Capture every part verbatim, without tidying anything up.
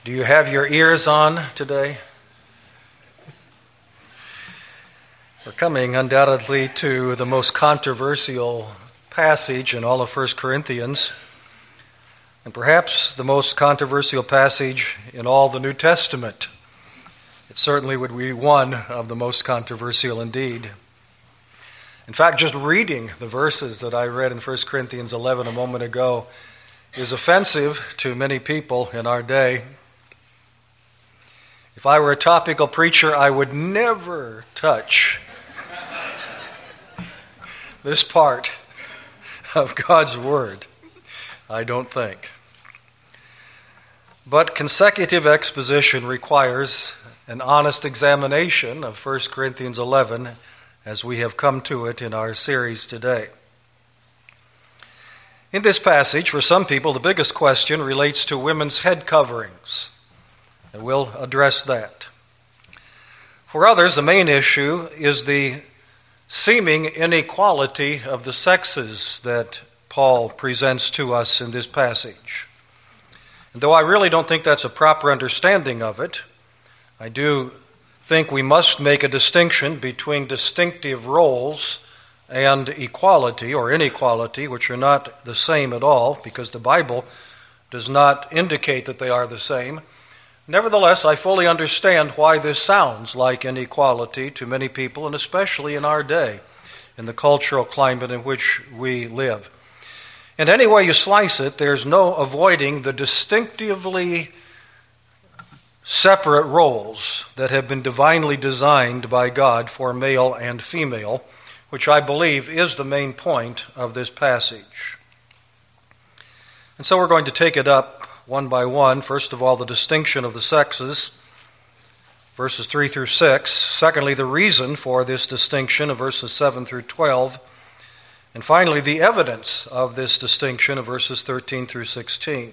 Do you have your ears on today? We're coming undoubtedly to the most controversial passage in all of First Corinthians, and perhaps the most controversial passage in all the New Testament. It certainly would be one of the most controversial indeed. In fact, just reading the verses that I read in First Corinthians eleven a moment ago is offensive to many people in our day. If I were a topical preacher, I would never touch this part of God's Word, I don't think. But consecutive exposition requires an honest examination of First Corinthians eleven as we have come to it in our series today. In this passage, for some people, the biggest question relates to women's head coverings, and we'll address that. For others, the main issue is the seeming inequality of the sexes that Paul presents to us in this passage. And though I really don't think that's a proper understanding of it, I do think we must make a distinction between distinctive roles and equality or inequality, which are not the same at all, because the Bible does not indicate that they are the same. Nevertheless, I fully understand why this sounds like inequality to many people, and especially in our day, in the cultural climate in which we live. And any way you slice it, there's no avoiding the distinctively separate roles that have been divinely designed by God for male and female, which I believe is the main point of this passage. And so we're going to take it up one by one. First of all, the distinction of the sexes, verses three through six. Secondly, the reason for this distinction of verses seven through twelve. And finally, the evidence of this distinction of verses thirteen through sixteen.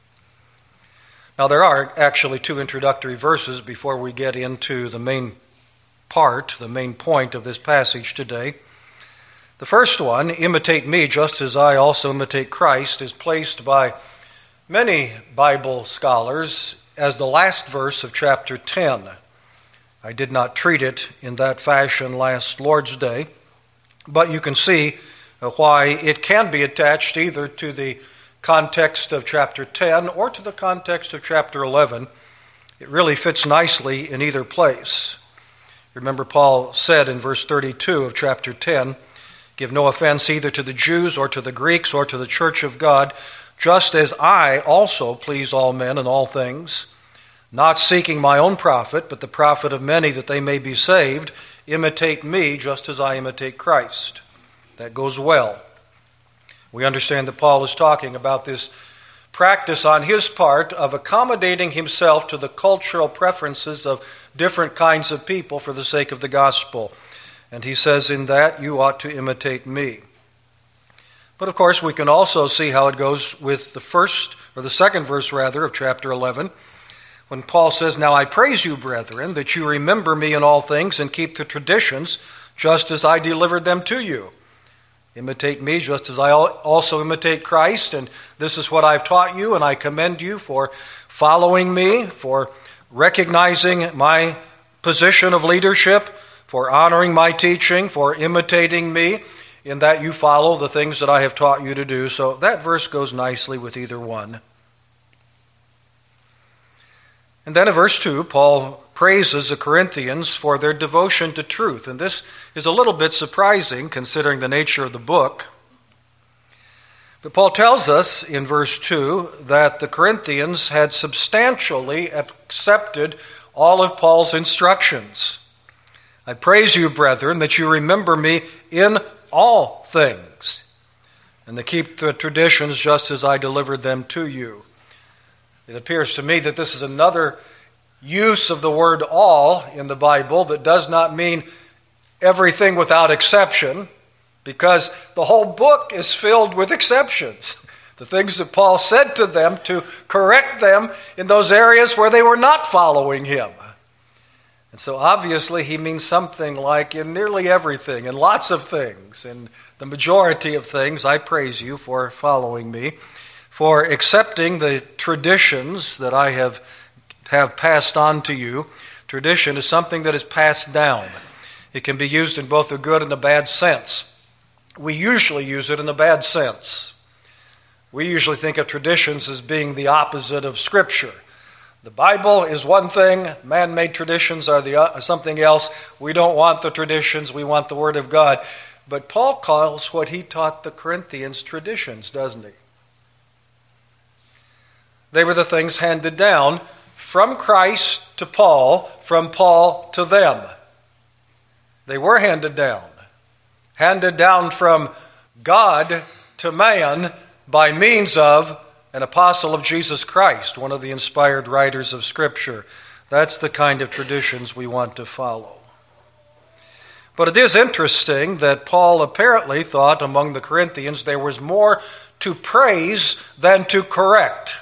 Now, there are actually two introductory verses before we get into the main part, the main point of this passage today. The first one, imitate me just as I also imitate Christ, is placed by many Bible scholars as the last verse of chapter ten. I did not treat it in that fashion last Lord's Day, but you can see why it can be attached either to the context of chapter ten or to the context of chapter eleven. It really fits nicely in either place. Remember, Paul said in verse thirty-two of chapter ten, "Give no offense either to the Jews or to the Greeks or to the church of God, just as I also please all men in all things, not seeking my own profit, but the profit of many that they may be saved. Imitate me just as I imitate Christ." That goes well. We understand that Paul is talking about this practice on his part of accommodating himself to the cultural preferences of different kinds of people for the sake of the gospel. And he says, in that you ought to imitate me. But of course, we can also see how it goes with the first, or the second verse rather, of chapter eleven, when Paul says, "Now I praise you, brethren, that you remember me in all things and keep the traditions, just as I delivered them to you." Imitate me just as I also imitate Christ, and this is what I've taught you, and I commend you for following me, for recognizing my position of leadership, for honoring my teaching, for imitating me, in that you follow the things that I have taught you to do. So that verse goes nicely with either one. And then in verse two, Paul praises the Corinthians for their devotion to truth. And this is a little bit surprising considering the nature of the book. But Paul tells us in verse two that the Corinthians had substantially accepted all of Paul's instructions. "I praise you, brethren, that you remember me in all things, and to keep the traditions just as I delivered them to you." It appears to me that this is another use of the word all in the Bible that does not mean everything without exception, because the whole book is filled with exceptions. The things that Paul said to them to correct them in those areas where they were not following him. And so obviously he means something like in nearly everything, in lots of things, in the majority of things, I praise you for following me, for accepting the traditions that I have have passed on to you. Tradition is something that is passed down. It can be used in both a good and a bad sense. We usually use it in the bad sense. We usually think of traditions as being the opposite of Scripture. The Bible is one thing, man-made traditions are the uh, something else. We don't want the traditions, we want the Word of God. But Paul calls what he taught the Corinthians traditions, doesn't he? They were the things handed down from Christ to Paul, from Paul to them. They were handed down. Handed down from God to man by means of an apostle of Jesus Christ, one of the inspired writers of Scripture. That's the kind of traditions we want to follow. But it is interesting that Paul apparently thought among the Corinthians there was more to praise than to correct.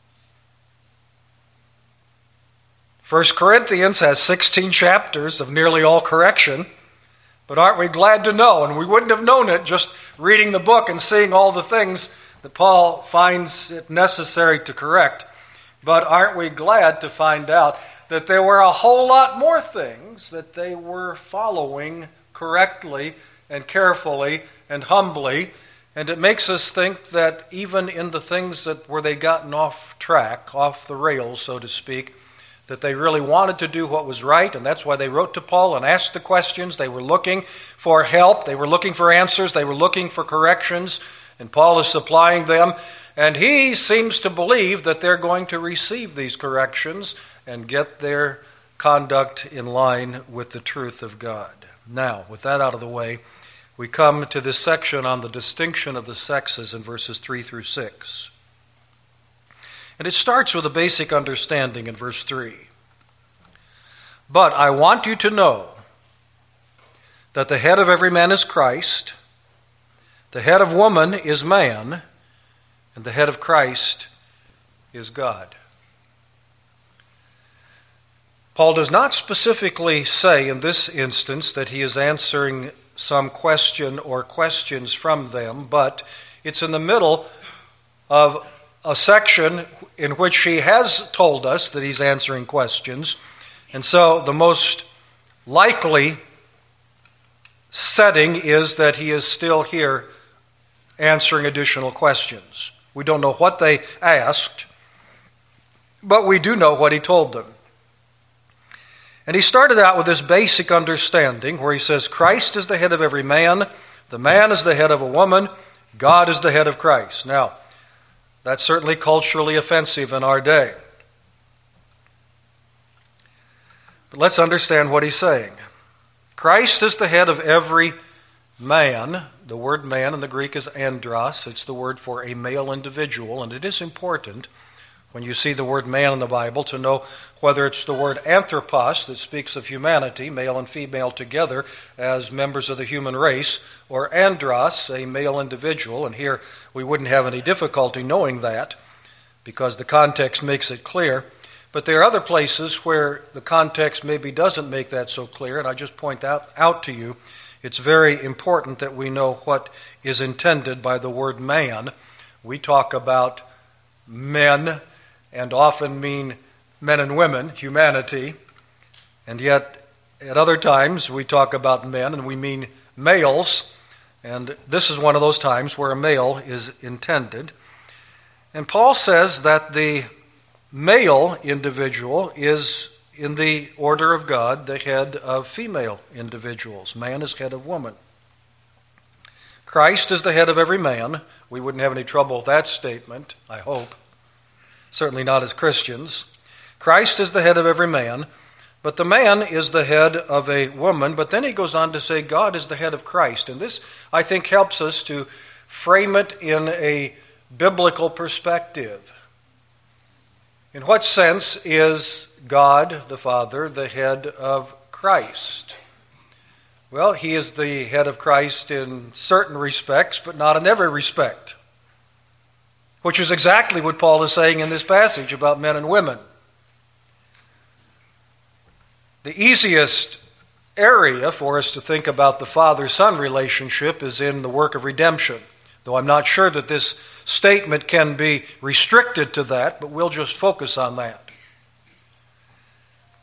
First Corinthians has sixteen chapters of nearly all correction, but aren't we glad to know, and we wouldn't have known it just reading the book and seeing all the things that Paul finds it necessary to correct, but aren't we glad to find out that there were a whole lot more things that they were following correctly and carefully and humbly, and it makes us think that even in the things that where they'd gotten off track, off the rails, so to speak, that they really wanted to do what was right, and that's why they wrote to Paul and asked the questions. They were looking for help. They were looking for answers. They were looking for corrections, and Paul is supplying them. And he seems to believe that they're going to receive these corrections and get their conduct in line with the truth of God. Now, with that out of the way, we come to this section on the distinction of the sexes in verses three through six. And it starts with a basic understanding in verse three. But I want you to know that the head of every man is Christ, the head of woman is man, and the head of Christ is God. Paul does not specifically say in this instance that he is answering some question or questions from them, but it's in the middle of a section in which he has told us that he's answering questions. And so the most likely setting is that he is still here answering additional questions. We don't know what they asked, but we do know what he told them. And he started out with this basic understanding where he says, Christ is the head of every man, the man is the head of a woman, God is the head of Christ. Now, that's certainly culturally offensive in our day. But let's understand what he's saying. Christ is the head of every man. The word man in the Greek is andros. It's the word for a male individual, and it is important when you see the word man in the Bible to know whether it's the word anthropos that speaks of humanity, male and female together as members of the human race, or andros, a male individual. And here we wouldn't have any difficulty knowing that because the context makes it clear. But there are other places where the context maybe doesn't make that so clear, and I just point out, out to you, it's very important that we know what is intended by the word man. We talk about men and often mean men and women, humanity, and yet at other times we talk about men and we mean males, and this is one of those times where a male is intended. And Paul says that the male individual is, in the order of God, the head of female individuals. Man is head of woman. Christ is the head of every man. We wouldn't have any trouble with that statement, I hope. Certainly not as Christians. Christ is the head of every man, but the man is the head of a woman. But then he goes on to say God is the head of Christ. And this, I think, helps us to frame it in a biblical perspective. In what sense is God, the Father, the head of Christ? Well, he is the head of Christ in certain respects, but not in every respect. Which is exactly what Paul is saying in this passage about men and women. The easiest area for us to think about the father-son relationship is in the work of redemption. Though I'm not sure that this statement can be restricted to that, but we'll just focus on that.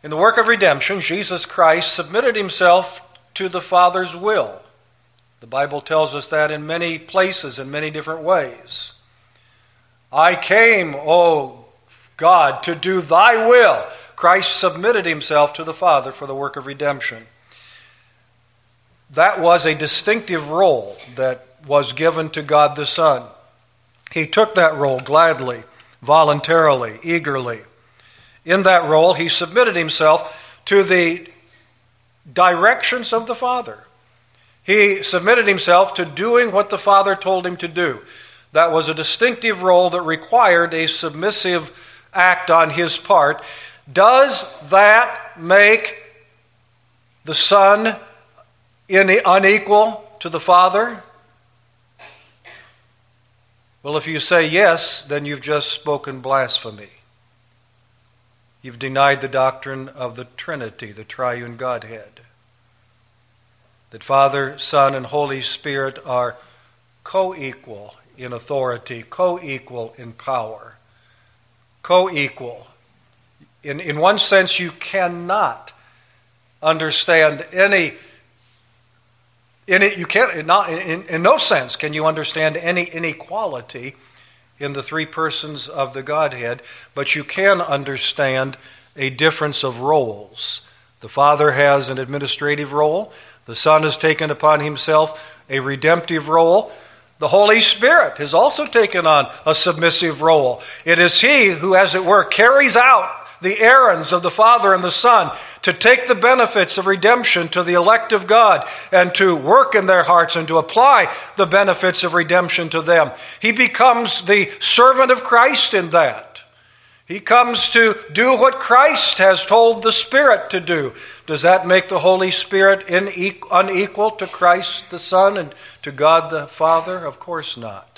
In the work of redemption, Jesus Christ submitted himself to the Father's will. The Bible tells us that in many places, in many different ways. I came, O God, to do thy will. Christ submitted himself to the Father for the work of redemption. That was a distinctive role that was given to God the Son. He took that role gladly, voluntarily, eagerly. In that role, he submitted himself to the directions of the Father. He submitted himself to doing what the Father told him to do. That was a distinctive role that required a submissive act on his part. Does that make the Son unequal to the Father? Well, if you say yes, then you've just spoken blasphemy. You've denied the doctrine of the Trinity, the triune Godhead. That Father, Son, and Holy Spirit are co-equal in authority, co-equal in power, co-equal. In, in one sense, you cannot understand any, in it, you can't, not, in, in no sense can you understand any inequality in the three persons of the Godhead, but you can understand a difference of roles. The Father has an administrative role. The Son has taken upon himself a redemptive role. The Holy Spirit has also taken on a submissive role. It is He who, as it were, carries out the errands of the Father and the Son to take the benefits of redemption to the elect of God and to work in their hearts and to apply the benefits of redemption to them. He becomes the servant of Christ in that. He comes to do what Christ has told the Spirit to do. Does that make the Holy Spirit unequal to Christ the Son and to God the Father? Of course not.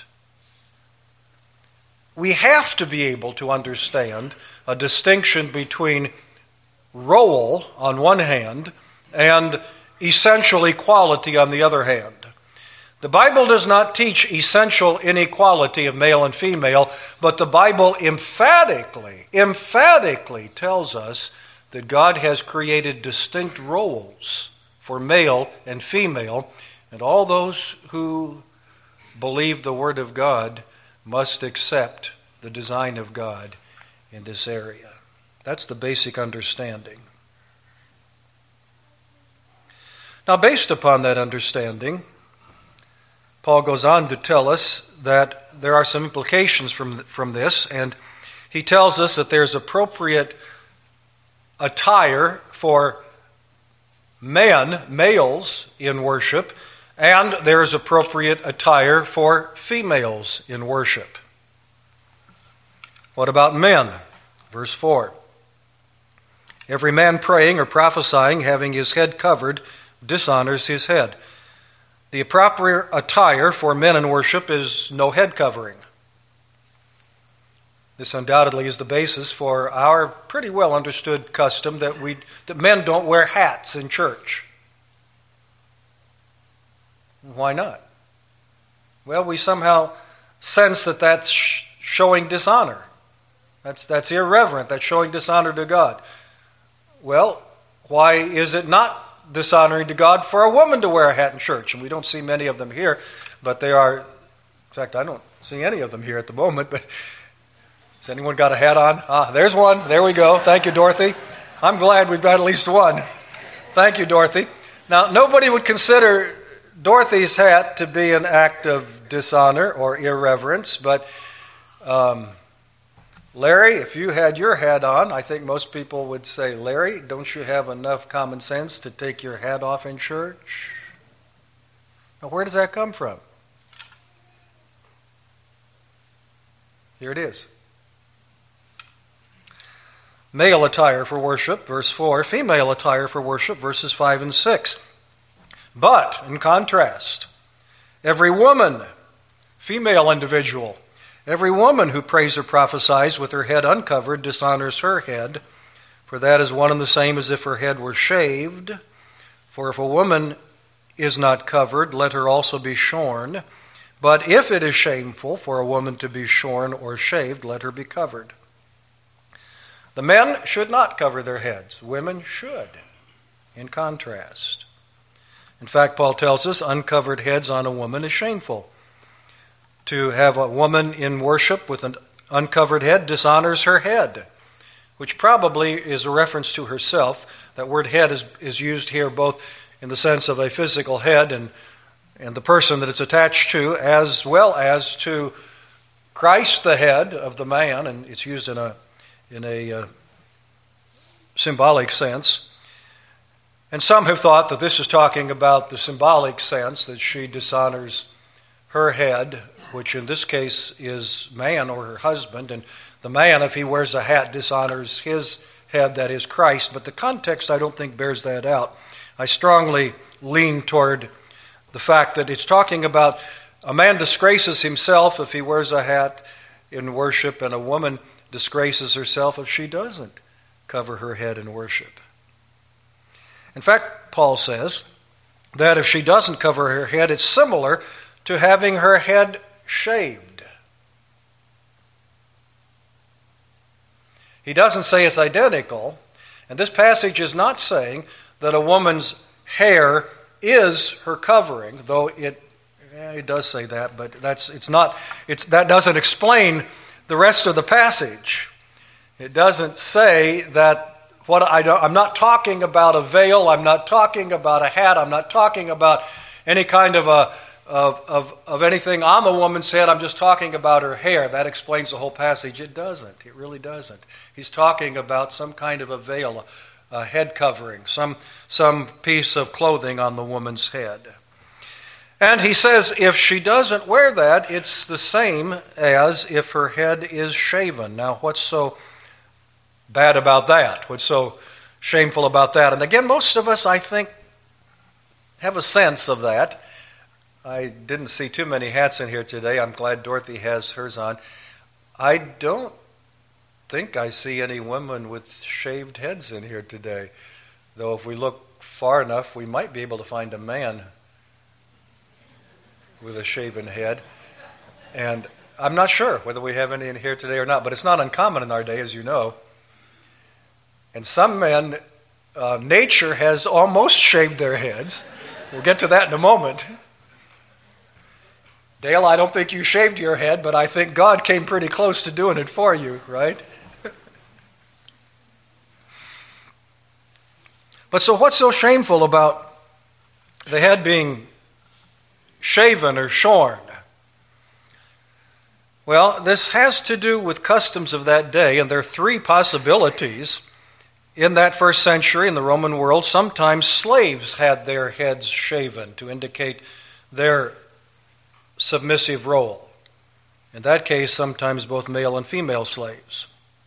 We have to be able to understand a distinction between role on one hand and essential equality on the other hand. The Bible does not teach essential inequality of male and female, but the Bible emphatically, emphatically tells us that God has created distinct roles for male and female, and all those who believe the Word of God must accept the design of God in this area. That's the basic understanding. Now, based upon that understanding, Paul goes on to tell us that there are some implications from, from this, and he tells us that there's appropriate attire for men, males, in worship, and there's appropriate attire for females in worship. What about men? Verse four. Every man praying or prophesying, having his head covered, dishonors his head. The appropriate attire for men in worship is no head covering. This undoubtedly is the basis for our pretty well understood custom that we that men don't wear hats in church. Why not? Well, we somehow sense that that's showing dishonor. That's that's irreverent. That's showing dishonor to God. Well, why is it not dishonoring to God for a woman to wear a hat in church? And we don't see many of them here, but they are, in fact, I don't see any of them here at the moment, but has anyone got a hat on? Ah, there's one. There we go. Thank you, Dorothy. I'm glad we've got at least one. Thank you, Dorothy. Now, nobody would consider Dorothy's hat to be an act of dishonor or irreverence, but um, Larry, if you had your hat on, I think most people would say, Larry, don't you have enough common sense to take your hat off in church? Now, where does that come from? Here it is. Male attire for worship, verse four. Female attire for worship, verses five and six. But, in contrast, every woman, female individual, every woman who prays or prophesies with her head uncovered dishonors her head, for that is one and the same as if her head were shaved. For if a woman is not covered, let her also be shorn. But if it is shameful for a woman to be shorn or shaved, let her be covered. The men should not cover their heads. Women should, in contrast. In fact, Paul tells us uncovered heads on a woman is shameful. To have a woman in worship with an uncovered head dishonors her head, which probably is a reference to herself. That word head is, is used here both in the sense of a physical head and, and the person that it's attached to, as well as to Christ, the head of the man, and it's used in a, in a uh, symbolic sense. And some have thought that this is talking about the symbolic sense, that she dishonors her head, which in this case is man or her husband, and the man, if he wears a hat, dishonors his head, that is Christ. But the context, I don't think, bears that out. I strongly lean toward the fact that it's talking about a man disgraces himself if he wears a hat in worship, and a woman disgraces herself if she doesn't cover her head in worship. In fact, Paul says that if she doesn't cover her head, it's similar to having her head shaved. He doesn't say it's identical, and this passage is not saying that a woman's hair is her covering, though it yeah, it does say that, but that's it's not it's that doesn't explain the rest of the passage. It doesn't say that. What I don't, I'm not talking about a veil. I'm not talking about a hat. I'm not talking about any kind of a of of, of anything on the woman's head. I'm just talking about her hair. That explains the whole passage. It doesn't. It really doesn't. He's talking about some kind of a veil, a, a head covering, some some piece of clothing on the woman's head. And he says if she doesn't wear that, it's the same as if her head is shaven. Now, what's so bad about that? What's so shameful about that? And again, most of us, I think, have a sense of that. I didn't see too many hats in here today. I'm glad Dorothy has hers on. I don't think I see any women with shaved heads in here today. Though if we look far enough, we might be able to find a man with a shaven head. And I'm not sure whether we have any in here today or not, but it's not uncommon in our day, as you know. And some men, uh, nature has almost shaved their heads. We'll get to that in a moment. Dale, I don't think you shaved your head, but I think God came pretty close to doing it for you, right? But so what's so shameful about the head being shaven or shorn? Well, this has to do with customs of that day, and there are three possibilities. In that first century, in the Roman world, sometimes slaves had their heads shaven to indicate their submissive role. In that case, sometimes both male and female slaves.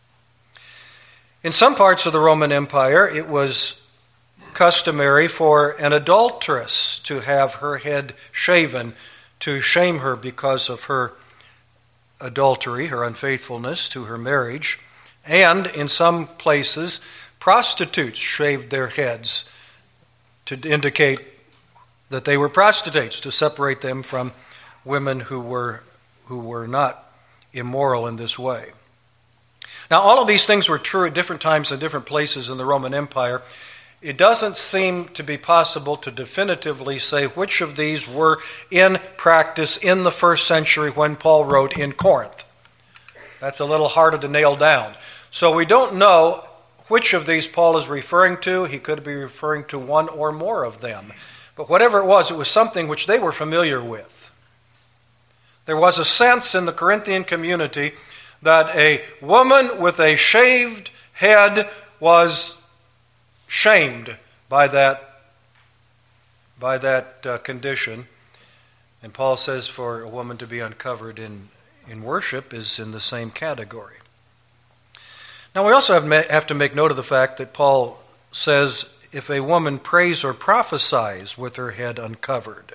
In some parts of the Roman Empire, it was customary for an adulteress to have her head shaven to shame her because of her adultery, her unfaithfulness to her marriage. And in some places, prostitutes shaved their heads to indicate that they were prostitutes, to separate them from women who were who were not immoral in this way. Now, all of these things were true at different times and different places in the Roman Empire. It doesn't seem to be possible to definitively say which of these were in practice in the first century when Paul wrote in Corinth. That's a little harder to nail down. So we don't know which of these Paul is referring to. He could be referring to one or more of them. But whatever it was, it was something which they were familiar with. There was a sense in the Corinthian community that a woman with a shaved head was shamed by that, by that uh, condition. And Paul says for a woman to be uncovered in, in worship is in the same category. Now, we also have, have to make note of the fact that Paul says if a woman prays or prophesies with her head uncovered.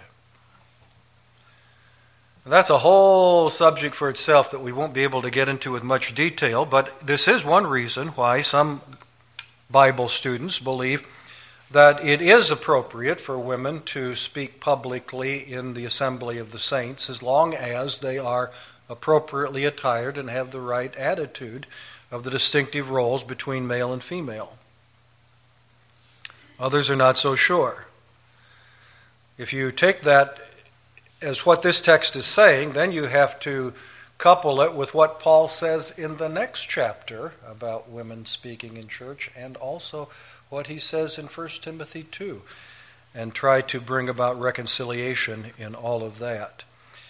That's a whole subject for itself that we won't be able to get into with much detail, but this is one reason why some Bible students believe that it is appropriate for women to speak publicly in the assembly of the saints as long as they are appropriately attired and have the right attitude of the distinctive roles between male and female. Others are not so sure. If you take that as what this text is saying, then you have to couple it with what Paul says in the next chapter about women speaking in church, and also what he says in First Timothy two, and try to bring about reconciliation in all of that.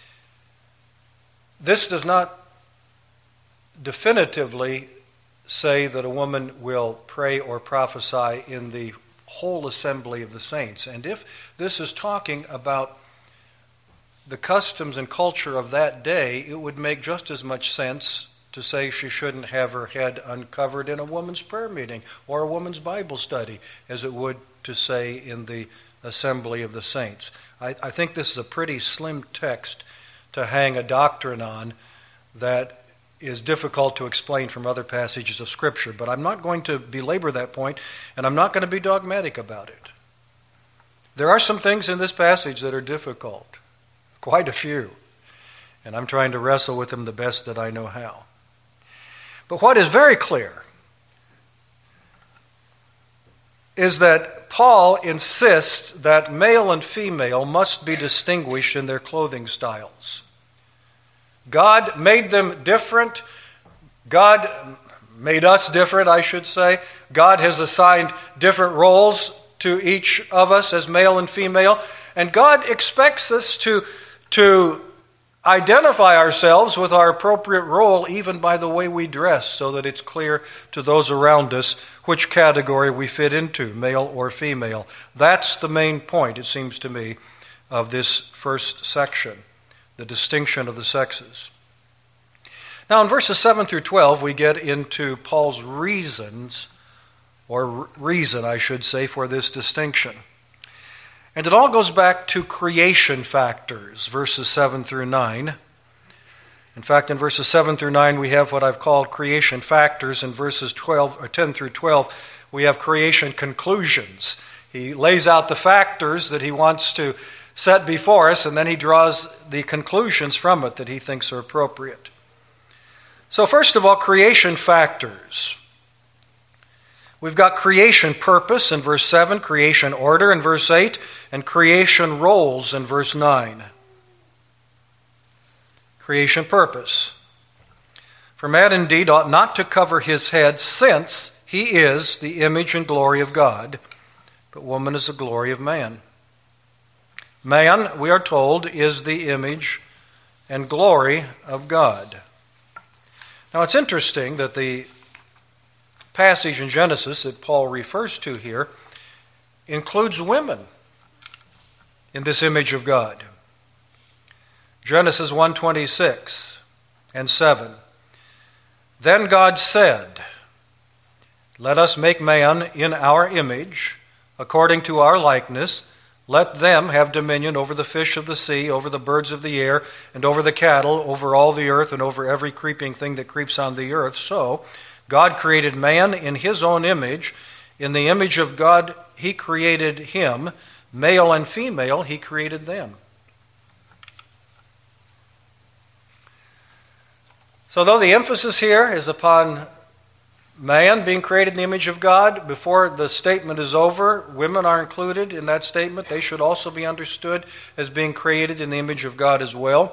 This does not definitively say that a woman will pray or prophesy in the whole assembly of the saints. And if this is talking about the customs and culture of that day, it would make just as much sense to say she shouldn't have her head uncovered in a woman's prayer meeting or a woman's Bible study as it would to say in the assembly of the saints. I, I think this is a pretty slim text to hang a doctrine on that is difficult to explain from other passages of Scripture. But I'm not going to belabor that point, and I'm not going to be dogmatic about it. There are some things in this passage that are difficult. Quite a few. And I'm trying to wrestle with them the best that I know how. But what is very clear is that Paul insists that male and female must be distinguished in their clothing styles. God made them different. God made us different, I should say. God has assigned different roles to each of us as male and female. And God expects us to to identify ourselves with our appropriate role even by the way we dress, so that it's clear to those around us which category we fit into, male or female. That's the main point, it seems to me, of this first section, the distinction of the sexes. Now in verses seven through twelve, we get into Paul's reasons, or reason, I should say, for this distinction. And it all goes back to creation factors, verses seven through nine. In fact, in verses seven through nine, we have what I've called creation factors. In verses twelve, or ten through twelve, we have creation conclusions. He lays out the factors that he wants to set before us, and then he draws the conclusions from it that he thinks are appropriate. So first of all, creation factors. We've got creation purpose in verse seven, creation order in verse eight, and creation roles in verse nine. Creation purpose. For man indeed ought not to cover his head, since he is the image and glory of God, but woman is the glory of man. Man, we are told, is the image and glory of God. Now it's interesting that the passage in Genesis that Paul refers to here includes women in this image of God. Genesis one twenty-six and seven. Then God said, "Let us make man in our image, according to our likeness. Let them have dominion over the fish of the sea, over the birds of the air, and over the cattle, over all the earth, and over every creeping thing that creeps on the earth." So God created man in his own image. In the image of God, he created him. Male and female, he created them. So though the emphasis here is upon man being created in the image of God, before the statement is over, women are included in that statement. They should also be understood as being created in the image of God as well.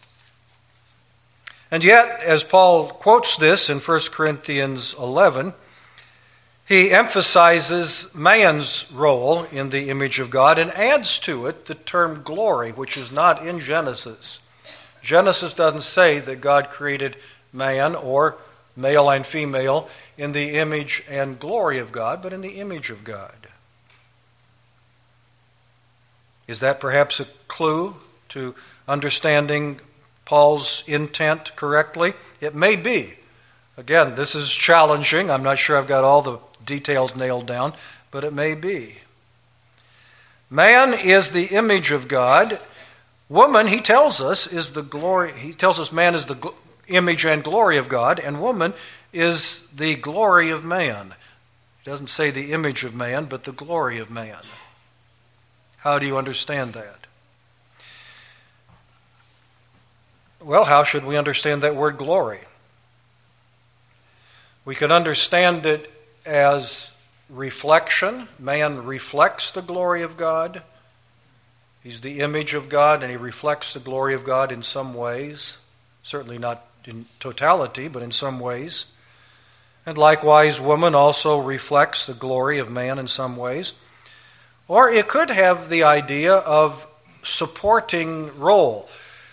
And yet, as Paul quotes this in First Corinthians eleven, he emphasizes man's role in the image of God and adds to it the term glory, which is not in Genesis. Genesis doesn't say that God created man, or male and female, in the image and glory of God, but in the image of God. Is that perhaps a clue to understanding Paul's intent correctly? It may be. Again, this is challenging. I'm not sure I've got all the details nailed down, but it may be. Man is the image of God. Woman, he tells us, is the glory. He tells us man is the gl- image and glory of God, and woman is the glory of man. He doesn't say the image of man, but the glory of man. How do you understand that? Well, how should we understand that word glory? We can understand it as reflection. Man reflects the glory of God. He's the image of God, and he reflects the glory of God in some ways. Certainly not in totality, but in some ways. And likewise, woman also reflects the glory of man in some ways. Or it could have the idea of supporting role.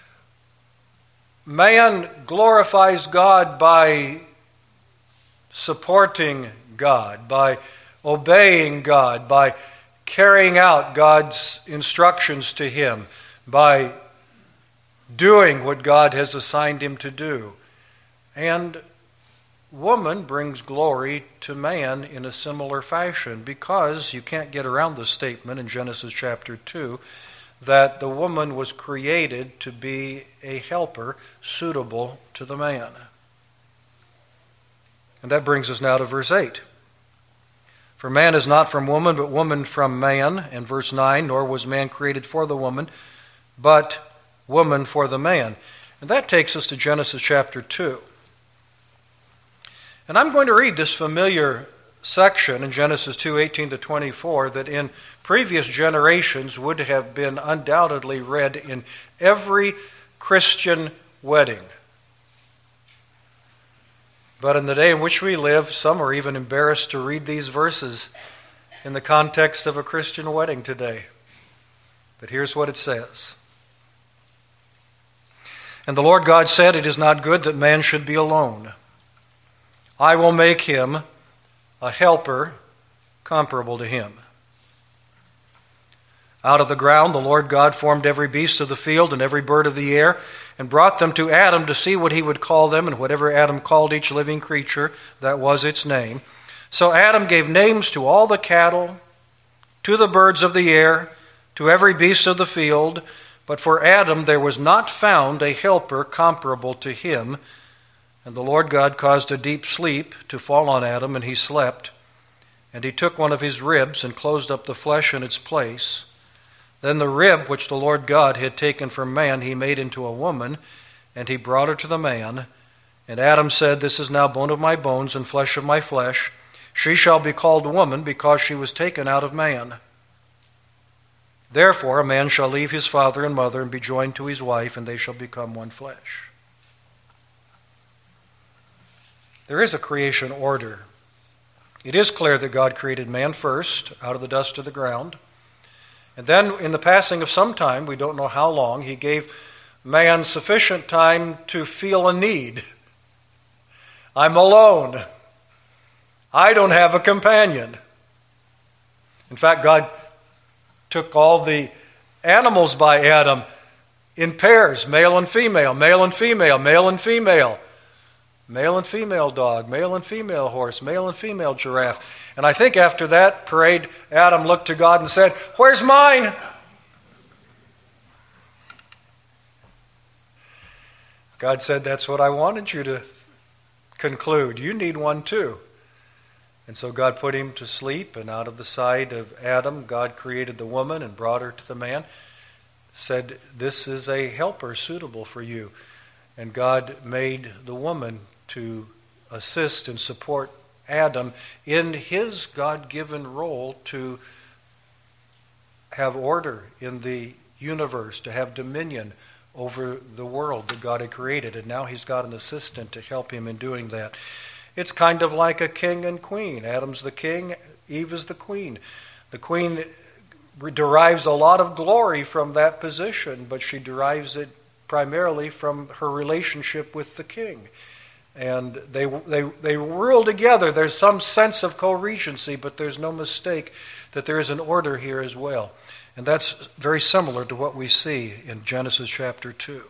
Man glorifies God by supporting God, by obeying God, by carrying out God's instructions to him, by doing what God has assigned him to do. And woman brings glory to man in a similar fashion, because you can't get around the statement in Genesis chapter two that the woman was created to be a helper suitable to the man. And that brings us now to verse eight. For man is not from woman, but woman from man. And verse nine, nor was man created for the woman, but woman for the man. And that takes us to Genesis chapter two. And I'm going to read this familiar section in Genesis two, eighteen to twenty-four that in previous generations would have been undoubtedly read in every Christian wedding. But in the day in which we live, some are even embarrassed to read these verses in the context of a Christian wedding today. But here's what it says. And the Lord God said, it is not good that man should be alone. I will make him a helper comparable to him. Out of the ground the Lord God formed every beast of the field and every bird of the air, and brought them to Adam to see what he would call them, and whatever Adam called each living creature, that was its name. So Adam gave names to all the cattle, to the birds of the air, to every beast of the field, but for Adam there was not found a helper comparable to him. And the Lord God caused a deep sleep to fall on Adam, and he slept. And he took one of his ribs and closed up the flesh in its place. Then the rib which the Lord God had taken from man he made into a woman, and he brought her to the man. And Adam said, this is now bone of my bones and flesh of my flesh. She shall be called woman, because she was taken out of man. Therefore a man shall leave his father and mother and be joined to his wife, and they shall become one flesh. There is a creation order. It is clear that God created man first, out of the dust of the ground. And then in the passing of some time, we don't know how long, he gave man sufficient time to feel a need. I'm alone. I don't have a companion. In fact, God took all the animals by Adam in pairs, male and female, male and female, male and female. Male and female dog, male and female horse, male and female giraffe. And I think after that parade, Adam looked to God and said, where's mine? God said, that's what I wanted you to conclude. You need one too. And so God put him to sleep, and out of the side of Adam, God created the woman and brought her to the man. Said, this is a helper suitable for you. And God made the woman to assist and support Adam in his God-given role to have order in the universe, to have dominion over the world that God had created. And now he's got an assistant to help him in doing that. It's kind of like a king and queen. Adam's the king, Eve is the queen. The queen derives a lot of glory from that position, but she derives it primarily from her relationship with the king. And they they they rule together. There's some sense of co-regency, but there's no mistake that there is an order here as well. And that's very similar to what we see in Genesis chapter two.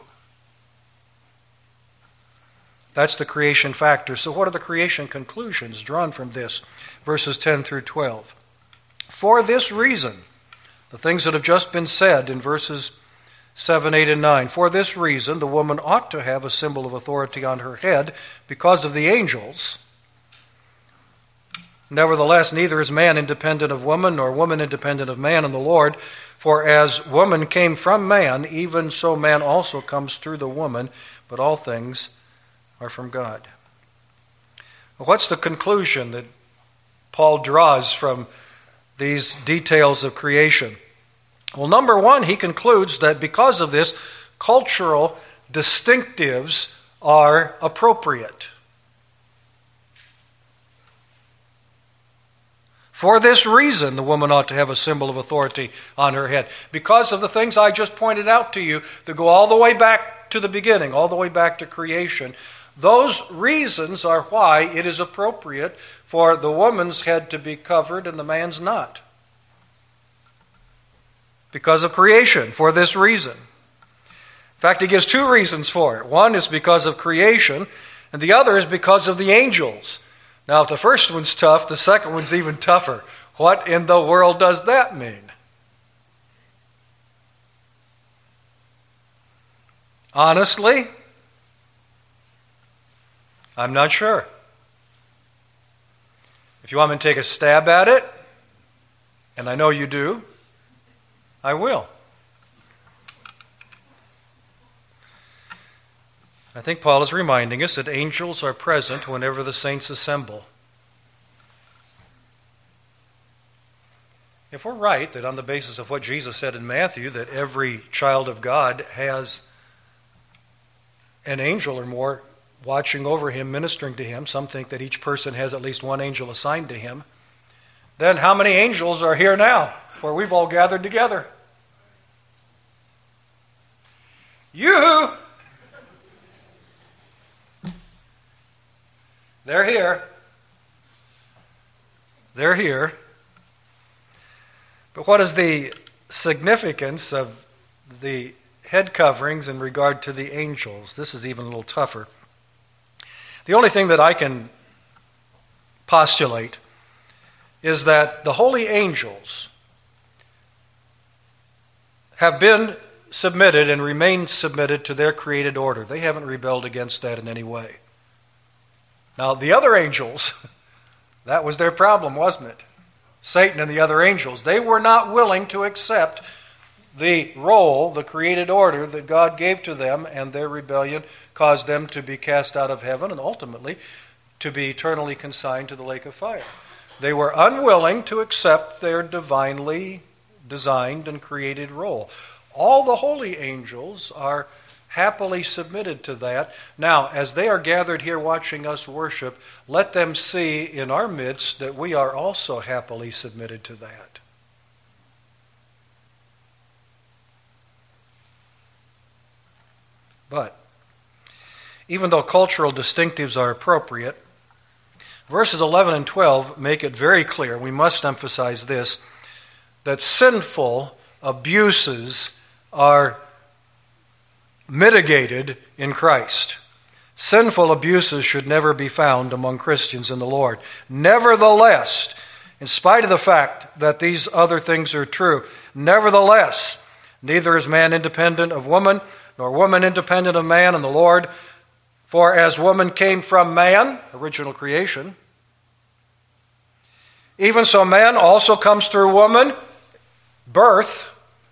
That's the creation factor. So what are the creation conclusions drawn from this? Verses ten through twelve. For this reason, the things that have just been said in verses seven, eight, and nine. For this reason, the woman ought to have a symbol of authority on her head because of the angels. Nevertheless, neither is man independent of woman, nor woman independent of man in the Lord. For as woman came from man, even so man also comes through the woman, but all things are from God. What's the conclusion that Paul draws from these details of creation? Well, number one, he concludes that because of this, cultural distinctives are appropriate. For this reason, the woman ought to have a symbol of authority on her head. Because of the things I just pointed out to you that go all the way back to the beginning, all the way back to creation. Those reasons are why it is appropriate for the woman's head to be covered and the man's not. Because of creation, for this reason. In fact, he gives two reasons for it. One is because of creation, and the other is because of the angels. Now, if the first one's tough, the second one's even tougher. What in the world does that mean? Honestly, I'm not sure. If you want me to take a stab at it, and I know you do, I will. I think Paul is reminding us that angels are present whenever the saints assemble. If we're right that on the basis of what Jesus said in Matthew, that every child of God has an angel or more watching over him, ministering to him, some think that each person has at least one angel assigned to him, then how many angels are here now where we've all gathered together? You! They're here. They're here. But what is the significance of the head coverings in regard to the angels? This is even a little tougher. The only thing that I can postulate is that the holy angels have been submitted and remain submitted to their created order. They haven't rebelled against that in any way. Now, the other angels, that was their problem, wasn't it? Satan and the other angels, they were not willing to accept the role, the created order that God gave to them, and their rebellion caused them to be cast out of heaven and ultimately to be eternally consigned to the lake of fire. They were unwilling to accept their divinely designed and created role. All the holy angels are happily submitted to that. Now, as they are gathered here watching us worship, let them see in our midst that we are also happily submitted to that. But, even though cultural distinctives are appropriate, verses eleven and twelve make it very clear, we must emphasize this, that sinful abuses are mitigated in Christ. Sinful abuses should never be found among Christians in the Lord. Nevertheless, in spite of the fact that these other things are true, nevertheless, neither is man independent of woman, nor woman independent of man in the Lord. For as woman came from man, original creation, even so man also comes through woman, birth.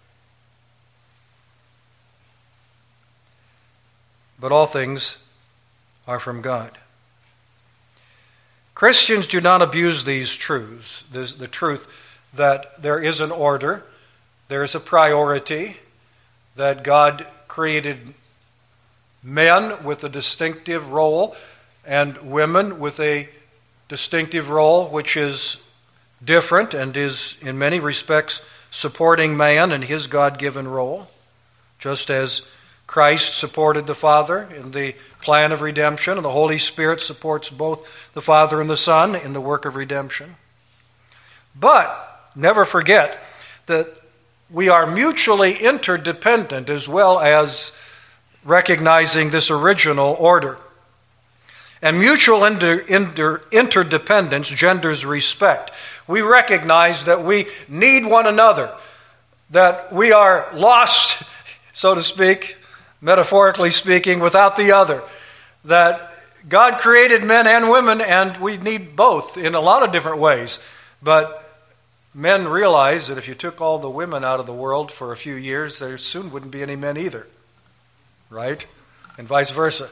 But all things are from God. Christians do not abuse these truths, this, the truth that there is an order, there is a priority, that God created men with a distinctive role and women with a distinctive role which is different and is in many respects supporting man in his God-given role, just as Christ supported the Father in the plan of redemption, and the Holy Spirit supports both the Father and the Son in the work of redemption. But never forget that we are mutually interdependent as well as recognizing this original order. And mutual inter, inter, interdependence genders respect. We recognize that we need one another, that we are lost, so to speak, metaphorically speaking, without the other. That God created men and women, and we need both in a lot of different ways. But men realize that if you took all the women out of the world for a few years, there soon wouldn't be any men either. Right? and vice versa.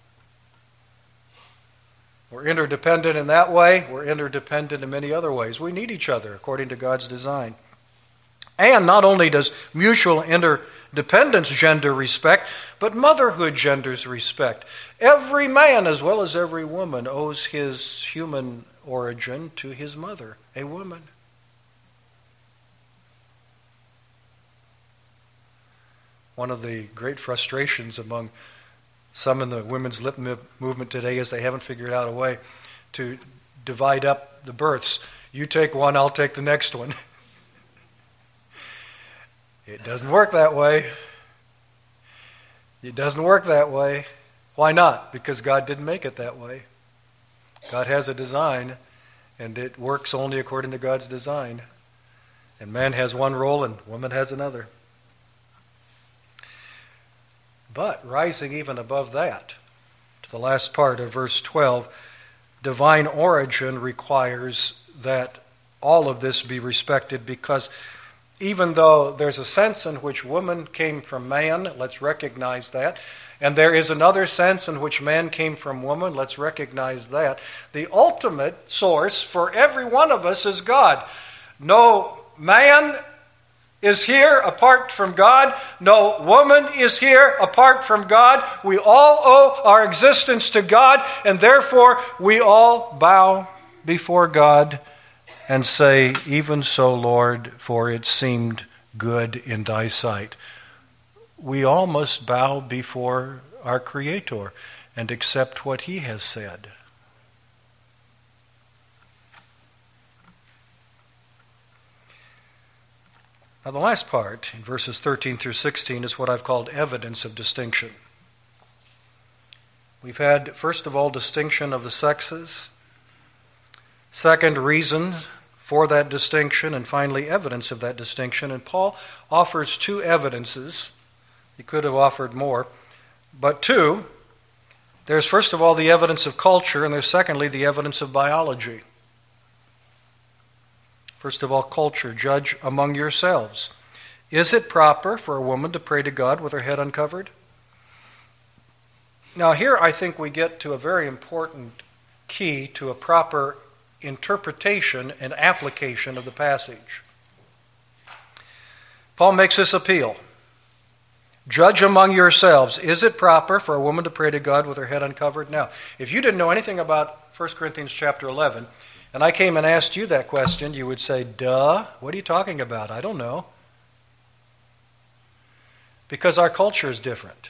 We're interdependent in that way. We're interdependent in many other ways. We need each other according to God's design. And not only does mutual interdependence gender respect, but motherhood genders respect. Every man, as well as every woman, owes his human origin to his mother, a woman. One of the great frustrations among some in the women's lip movement today is they haven't figured out a way to divide up the births. You take one, I'll take the next one. It doesn't work that way. It doesn't work that way. Why not? Because God didn't make it that way. God has a design, and it works only according to God's design. And man has one role and woman has another. But rising even above that, to the last part of verse twelve, divine origin requires that all of this be respected, because even though there's a sense in which woman came from man, let's recognize that, and there is another sense in which man came from woman, let's recognize that, the ultimate source for every one of us is God. No man is here apart from God. No woman is here apart from God. We all owe our existence to God, and therefore we all bow before God and say, "Even so, Lord, for it seemed good in thy sight." We all must bow before our Creator and accept what he has said. Now, the last part, in verses thirteen through sixteen, is what I've called evidence of distinction. We've had, first of all, distinction of the sexes. Second, reason for that distinction. And finally, evidence of that distinction. And Paul offers two evidences. He could have offered more, but two. There's, first of all, the evidence of culture, and there's, secondly, the evidence of biology. First of all, culture. Judge among yourselves. Is it proper for a woman to pray to God with her head uncovered? Now here I think we get to a very important key to a proper interpretation and application of the passage. Paul makes this appeal. Judge among yourselves. Is it proper for a woman to pray to God with her head uncovered? Now, if you didn't know anything about First Corinthians chapter eleven, and I came and asked you that question, you would say, duh, what are you talking about? I don't know. Because our culture is different.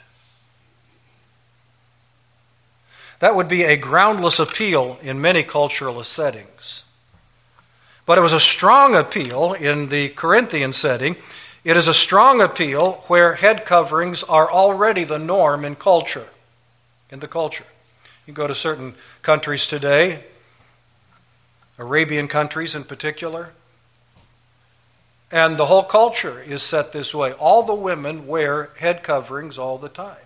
That would be a groundless appeal in many cultural settings. But it was a strong appeal in the Corinthian setting. It is a strong appeal where head coverings are already the norm in culture, in the culture. You go to certain countries today, Arabian countries in particular, and the whole culture is set this way. All the women wear head coverings all the time.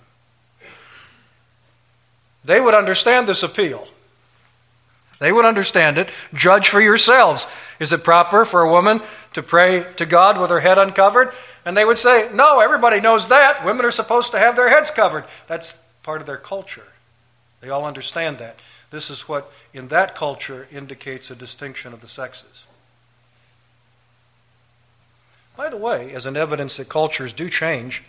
They would understand this appeal. They would understand it. Judge for yourselves. Is it proper for a woman to pray to God with her head uncovered? And they would say, no, everybody knows that. Women are supposed to have their heads covered. That's part of their culture. They all understand that. This is what, in that culture, indicates a distinction of the sexes. By the way, as an evidence that cultures do change,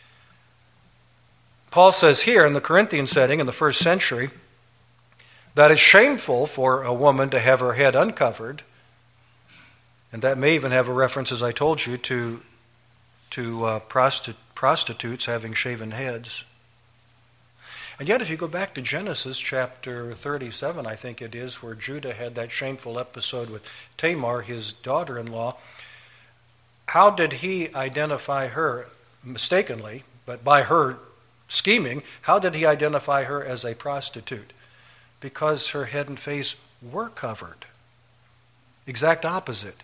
Paul says here in the Corinthian setting in the first century that it's shameful for a woman to have her head uncovered, and that may even have a reference, as I told you, to, to uh, prosti- prostitutes having shaven heads. And yet, if you go back to Genesis chapter thirty-seven, I think it is, where Judah had that shameful episode with Tamar, his daughter-in-law, how did he identify her, mistakenly, but by her scheming, how did he identify her as a prostitute? Because her head and face were covered. Exact opposite.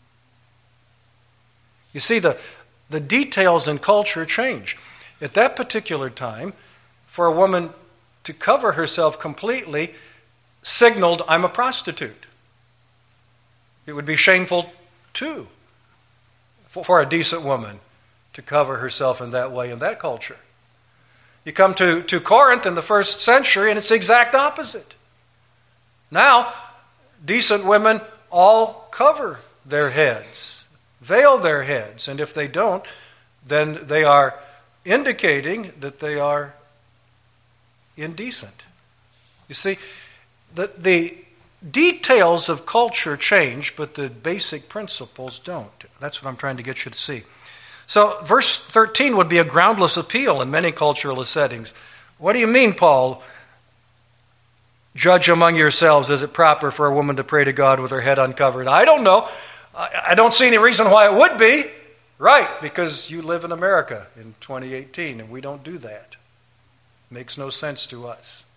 You see, the, the details in culture change. At that particular time, for a woman to cover herself completely signaled, I'm a prostitute. It would be shameful, too, for, for a decent woman to cover herself in that way in that culture. You come to, to Corinth in the first century, and it's the exact opposite. Now, decent women all cover their heads, veil their heads, and if they don't, then they are indicating that they are indecent. You see, the, the details of culture change, but the basic principles don't. That's what I'm trying to get you to see. So verse thirteen would be a groundless appeal in many cultural settings. What do you mean, Paul? Judge among yourselves, is it proper for a woman to pray to God with her head uncovered? I don't know. I don't see any reason why it would be. Right, because you live in America in twenty eighteen, and we don't do that. Makes no sense to us.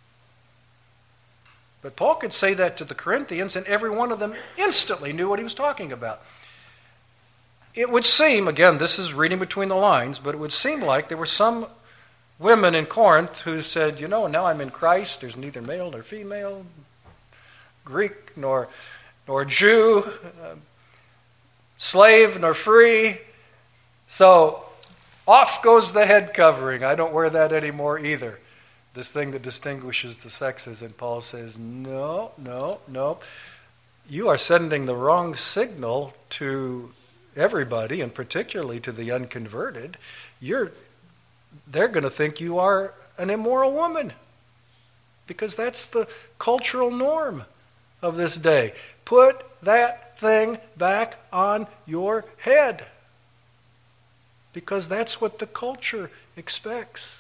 But Paul could say that to the Corinthians, and every one of them instantly knew what he was talking about. It would seem, again, this is reading between the lines, but it would seem like there were some women in Corinth who said, you know, now I'm in Christ, there's neither male nor female, Greek nor, nor Jew, uh, slave nor free. So off goes the head covering. I don't wear that anymore either. This thing that distinguishes the sexes. And Paul says, no, no, no. You are sending the wrong signal to everybody, and particularly to the unconverted. You're, they're going to think you are an immoral woman, because that's the cultural norm of this day. Put that thing back on your head, because that's what the culture expects.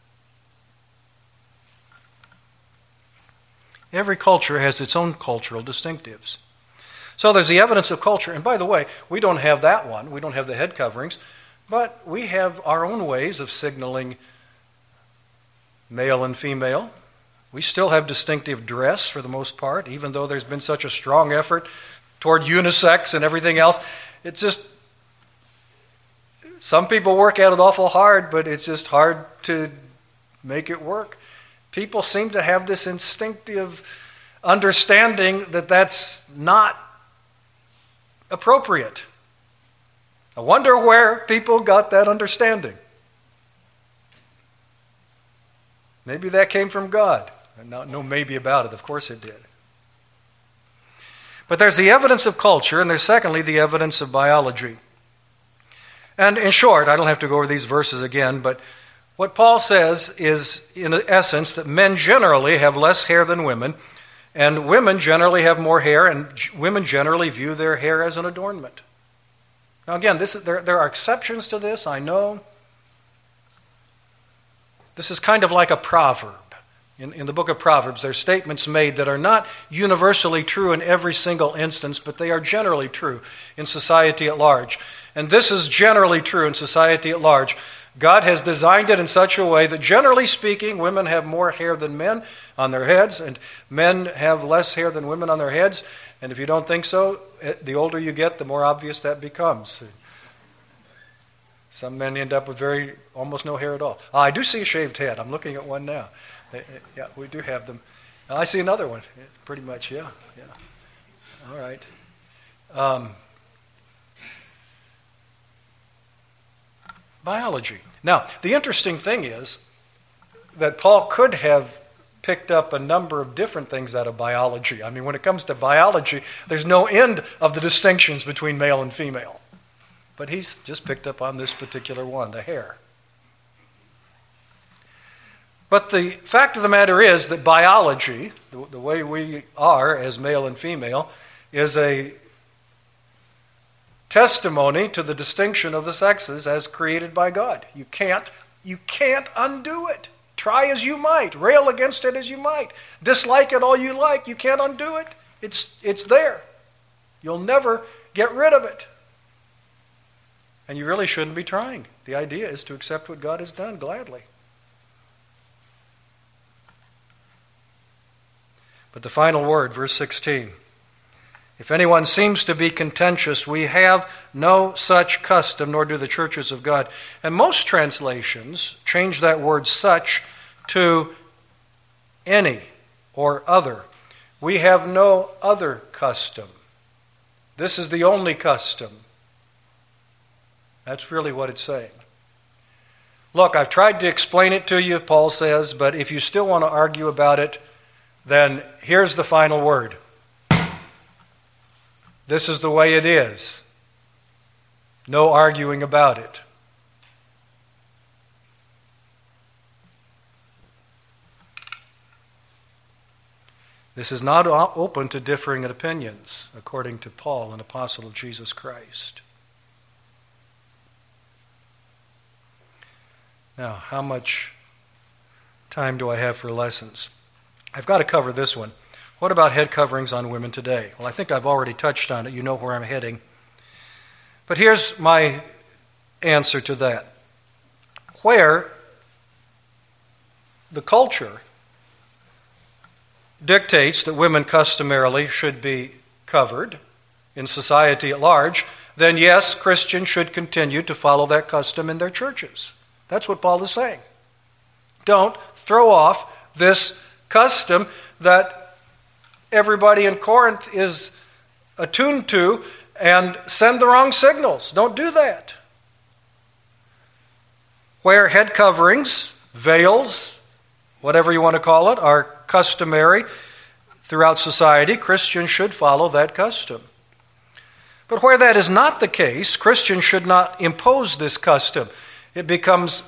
Every culture has its own cultural distinctives. So there's the evidence of culture. And by the way, we don't have that one. We don't have the head coverings. But we have our own ways of signaling male and female. We still have distinctive dress for the most part, even though there's been such a strong effort toward unisex and everything else. It's just, some people work at it awful hard, but it's just hard to make it work. People seem to have this instinctive understanding that that's not appropriate. I wonder where people got that understanding. Maybe that came from God. No, no maybe about it. Of course it did. But there's the evidence of culture, and there's secondly the evidence of biology. And in short, I don't have to go over these verses again, but what Paul says is, in essence, that men generally have less hair than women, and women generally have more hair, and women generally view their hair as an adornment. Now again, this is, there, there are exceptions to this, I know. This is kind of like a proverb. In, in the book of Proverbs, there are statements made that are not universally true in every single instance, but they are generally true in society at large. And this is generally true in society at large. God has designed it in such a way that, generally speaking, women have more hair than men on their heads, and men have less hair than women on their heads. And if you don't think so, the older you get, the more obvious that becomes. Some men end up with very almost no hair at all. Oh, I do see a shaved head. I'm looking at one now. Yeah, we do have them. I see another one. Pretty much, yeah. yeah. All right. Um, biology. Now, the interesting thing is that Paul could have picked up a number of different things out of biology. I mean, when it comes to biology, there's no end of the distinctions between male and female. But he's just picked up on this particular one, the hair. But the fact of the matter is that biology, the, the way we are as male and female, is a testimony to the distinction of the sexes as created by God. You can't, you can't undo it. Try as you might, rail against it as you might, dislike it all you like, you can't undo it. It's, it's there. You'll never get rid of it. And you really shouldn't be trying. The idea is to accept what God has done gladly. But the final word, verse sixteen. If anyone seems to be contentious, we have no such custom, nor do the churches of God. And most translations change that word such to any or other. We have no other custom. This is the only custom. That's really what it's saying. Look, I've tried to explain it to you, Paul says, but if you still want to argue about it, then here's the final word. This is the way it is. No arguing about it. This is not open to differing opinions, according to Paul, an apostle of Jesus Christ. Now, how much time do I have for lessons? I've got to cover this one. What about head coverings on women today? Well, I think I've already touched on it. You know where I'm heading. But here's my answer to that. Where the culture dictates that women customarily should be covered in society at large, then yes, Christians should continue to follow that custom in their churches. That's what Paul is saying. Don't throw off this custom that everybody in Corinth is attuned to and send the wrong signals. Don't do that. Where head coverings, veils, whatever you want to call it, are customary throughout society, Christians should follow that custom. But where that is not the case, Christians should not impose this custom. It becomes,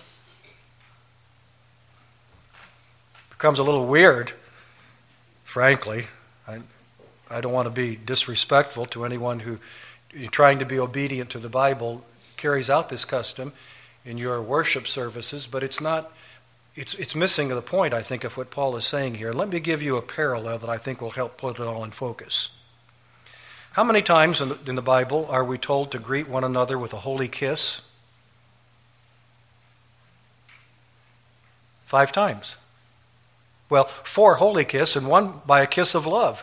becomes a little weird, frankly. I, I don't want to be disrespectful to anyone who, trying to be obedient to the Bible, carries out this custom in your worship services, but it's not, it's, it's missing the point, I think, of what Paul is saying here. Let me give you a parallel that I think will help put it all in focus. How many times in the, in the Bible are we told to greet one another with a holy kiss? Five times. Well, four holy kiss and one by a kiss of love.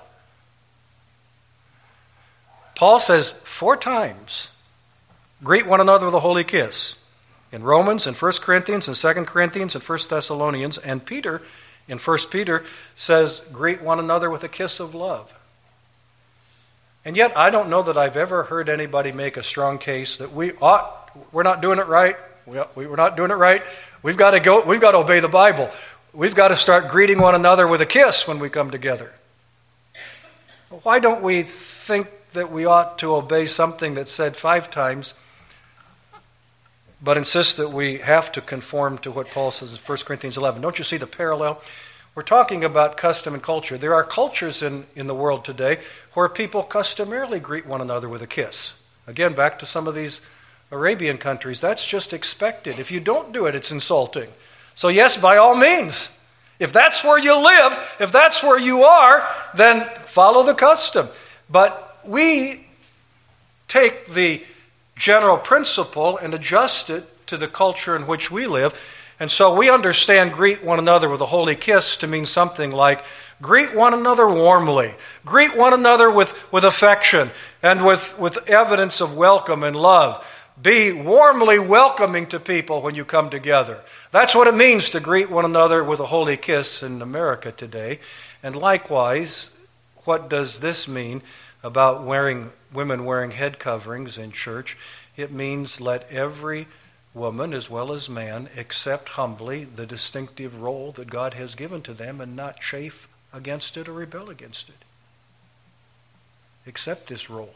Paul says four times, greet one another with a holy kiss. In Romans, in First Corinthians, in Second Corinthians, and First Thessalonians, and Peter, in First Peter, says, greet one another with a kiss of love. And yet, I don't know that I've ever heard anybody make a strong case that we ought, we're not doing it right, we, we're not doing it right, we've got to go, we've got to obey the Bible. We've got to start greeting one another with a kiss when we come together. Why don't we think that we ought to obey something that's said five times, but insist that we have to conform to what Paul says in First Corinthians eleven? Don't you see the parallel? We're talking about custom and culture. There are cultures in, in the world today where people customarily greet one another with a kiss. Again, back to some of these Arabian countries, that's just expected. If you don't do it, it's insulting. So yes, by all means, if that's where you live, if that's where you are, then follow the custom. But we take the general principle and adjust it to the culture in which we live. And so we understand greet one another with a holy kiss to mean something like greet one another warmly, greet one another with, with affection and with, with evidence of welcome and love. Be warmly welcoming to people when you come together. That's what it means to greet one another with a holy kiss in America today. And likewise, what does this mean about wearing women wearing head coverings in church? It means let every woman as well as man accept humbly the distinctive role that God has given to them and not chafe against it or rebel against it. Accept this role.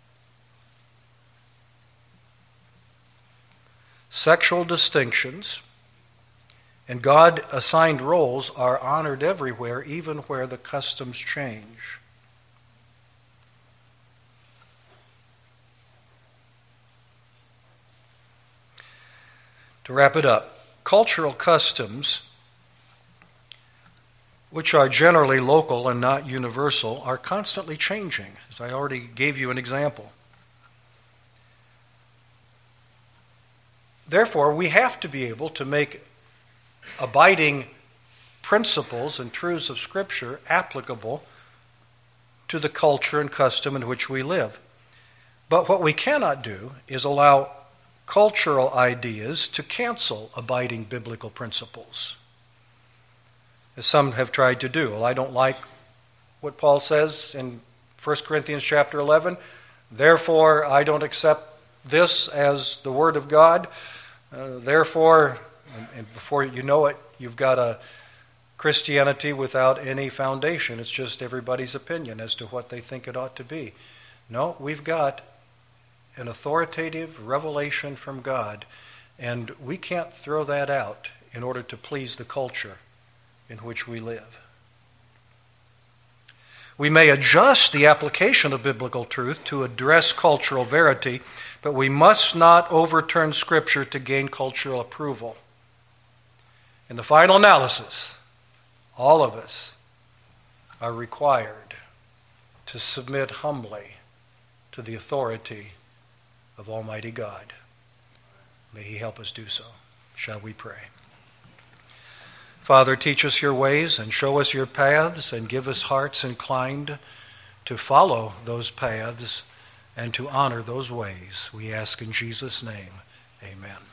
Sexual distinctions and God-assigned roles are honored everywhere, even where the customs change. To wrap it up, cultural customs, which are generally local and not universal, are constantly changing, as I already gave you an example. Therefore, we have to be able to make abiding principles and truths of Scripture applicable to the culture and custom in which we live. But what we cannot do is allow cultural ideas to cancel abiding biblical principles, as some have tried to do. Well, I don't like what Paul says in First Corinthians chapter eleven, therefore I don't accept this as the Word of God. Uh, therefore, and, and before you know it, you've got a Christianity without any foundation. It's just everybody's opinion as to what they think it ought to be. No, we've got an authoritative revelation from God, and we can't throw that out in order to please the culture in which we live. We may adjust the application of biblical truth to address cultural verity, but we must not overturn Scripture to gain cultural approval. In the final analysis, all of us are required to submit humbly to the authority of Almighty God. May He help us do so. Shall we pray? Father, teach us your ways and show us your paths and give us hearts inclined to follow those paths and to honor those ways. We ask in Jesus' name, amen.